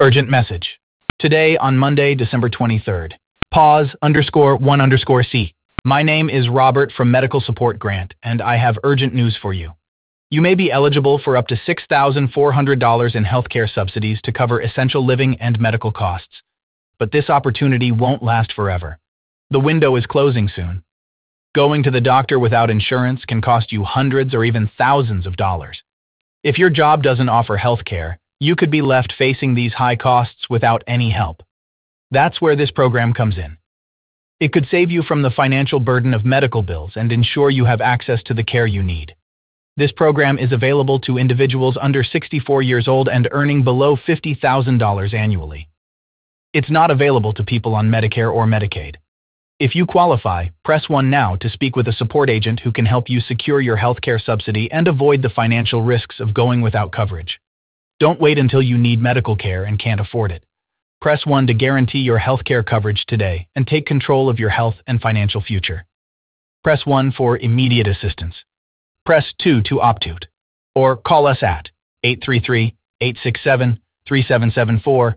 Urgent message. Today, on Monday, December 23rd. Pause_1_C. My name is Robert from Medical Support Grant, and I have urgent news for you. You may be eligible for up to $6,400 in healthcare subsidies to cover essential living and medical costs. But this opportunity won't last forever. The window is closing soon. Going to the doctor without insurance can cost you hundreds or even thousands of dollars. If your job doesn't offer healthcare, you could be left facing these high costs without any help. That's where this program comes in. It could save you from the financial burden of medical bills and ensure you have access to the care you need. This program is available to individuals under 64 years old and earning below $50,000 annually. It's not available to people on Medicare or Medicaid. If you qualify, press 1 now to speak with a support agent who can help you secure your healthcare subsidy and avoid the financial risks of going without coverage. Don't wait until you need medical care and can't afford it. Press 1 to guarantee your healthcare coverage today and take control of your health and financial future. Press 1 for immediate assistance. Press 2 to opt out. Or call us at 833-867-3774